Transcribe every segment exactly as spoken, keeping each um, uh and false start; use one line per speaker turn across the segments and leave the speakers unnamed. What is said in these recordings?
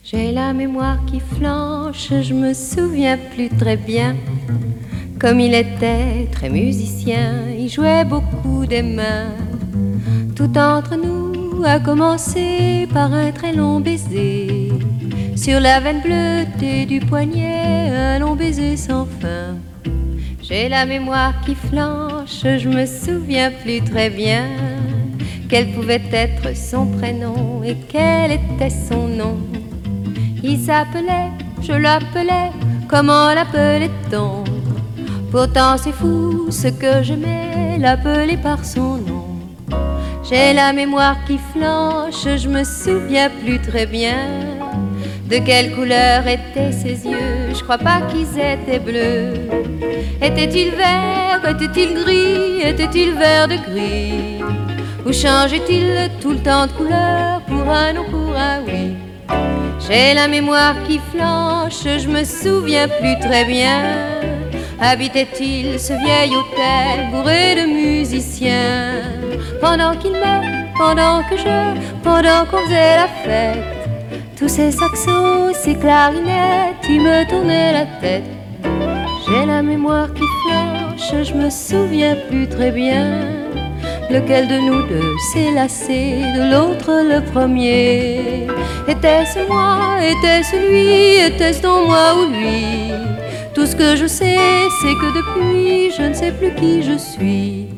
J'ai la mémoire qui flanche, je me souviens plus très bien. Comme il était très musicien, il jouait beaucoup des mains. Tout entre nous a commencé par un très long baiser. Sur la veine bleutée du poignet, un long baiser sans fin. J'ai la mémoire qui flanche, je me souviens plus très bien. Quel pouvait être son prénom et quel était son nom. Il s'appelait, je l'appelais, comment l'appelait-on? Pourtant c'est fou ce que j'aimais, l'appeler par son nom. J'ai la mémoire qui flanche, je me souviens plus très bien. De quelle couleur étaient ses yeux? Je crois pas qu'ils étaient bleus. Était-il vert? Était-il gris? Était-il vert de gris? Ou changeait-il tout le temps de couleur pour un non, pour un oui? J'ai la mémoire qui flanche, je me souviens plus très bien. Habitait-il ce vieil hôtel bourré de musiciens? Pendant qu'il m'aimait, pendant que je, pendant qu'on faisait la fête, tous ces saxos, ces clarinettes, ils me tournaient la tête. J'ai la mémoire qui flanche, je me souviens plus très bien. Lequel de nous deux s'est lassé de l'autre le premier? Était-ce moi? Était-ce lui? Était-ce donc moi ou lui? Tout ce que je sais, c'est que depuis, je ne sais plus qui je suis.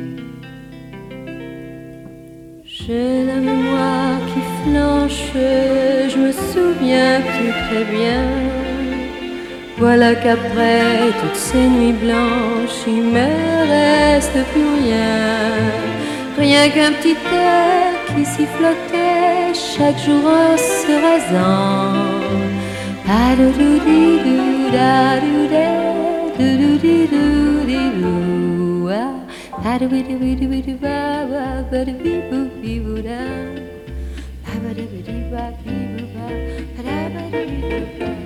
J'ai la mémoire qui flanche, je me souviens plus très bien. Voilà qu'après toutes ces nuits blanches, il me reste plus rien. Rien qu'un petit air qui sifflotait chaque jour en se rasant. Pa-do-do-di-do, da-do-da, do-do-di-do-di-do, ah. Pa-do-di-do-di-do-di-ba, ba-ba-do-di-do-di-do-da, ba-ba-do-di-do-di-ba, ba-ba-do-di-do-di-ba.